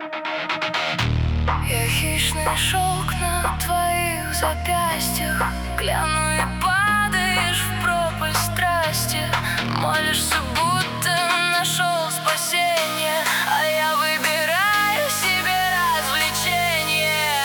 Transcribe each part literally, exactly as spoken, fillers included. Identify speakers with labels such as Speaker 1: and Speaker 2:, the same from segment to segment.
Speaker 1: Я хищный шелк на твоих запястьях, гляну и падаешь в пропасть страсти. Молишься, будто нашел спасение, а я выбираю себе развлечение.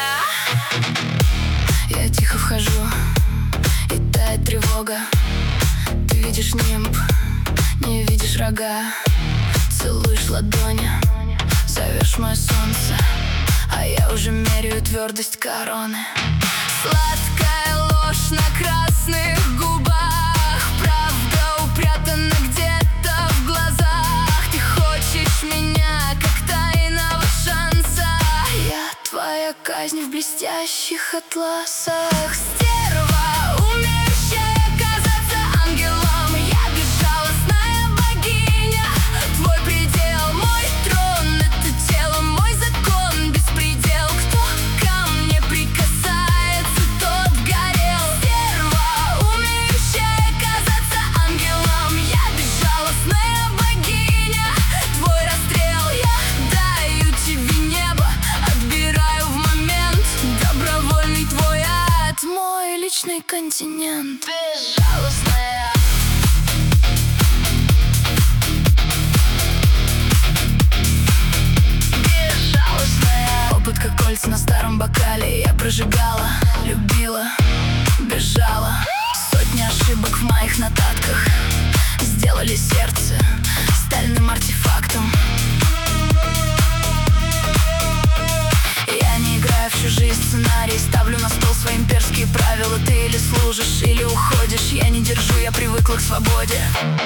Speaker 1: Я тихо вхожу, и тает тревога. Ты видишь нимб, не видишь рога. Целуешь ладони, зовешь мое солнце, а я уже меряю твердость короны. Сладкая ложь на красных губах, правда упрятана где-то в глазах. Ты хочешь меня, как тайного шанса. Я твоя казнь в блестящих атласах. Стерва, умеющая казаться ангелом. Я безжалостная богиня. Твой предел, мой трон, это тело, мой закон. Беспредел, кто ко мне прикасается, тот горел. Стерва, умеющая казаться ангелом. Я безжалостная богиня. Твой расстрел, я даю тебе небо, отбираю в момент. Добровольный твой ад, мой личный континент. Безжалостная. Безжалостная. Опыт как кольца на старом бокале. Я прожигала, любила, бежала. Сотни ошибок в моих нотатках сделали сердце стальным артефактом. Я не играю в чужие сценарии, ставлю на стол свои имперские правила. Ты или служишь, или уходишь. Я не держу, я привыкла к свободе.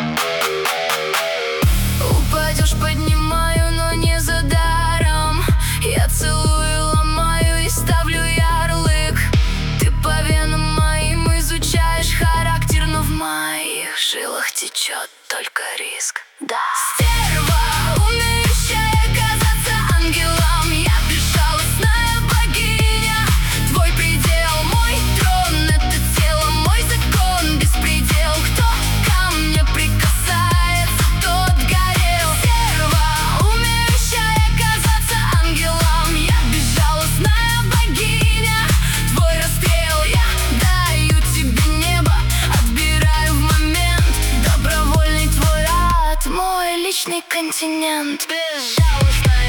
Speaker 1: Упадешь, поднимаю, но не за даром. Я целую, ломаю и ставлю ярлык. Ты по венам моим изучаешь характер, но в моих жилах течет только риск. Да. Стерва, умеющая казаться ангелом. Я безжалостная богиня. Твой предел, мой трон, это тело, мой закон. Беспредел, кто ко мне прикасается, тот горел. Стерва, умеющая казаться ангелом. Я безжалостная богиня. Твой расстрел, я даю тебе небо, отбираю в момент. Добровольный твой ад, мой личный континент. Безжалостная.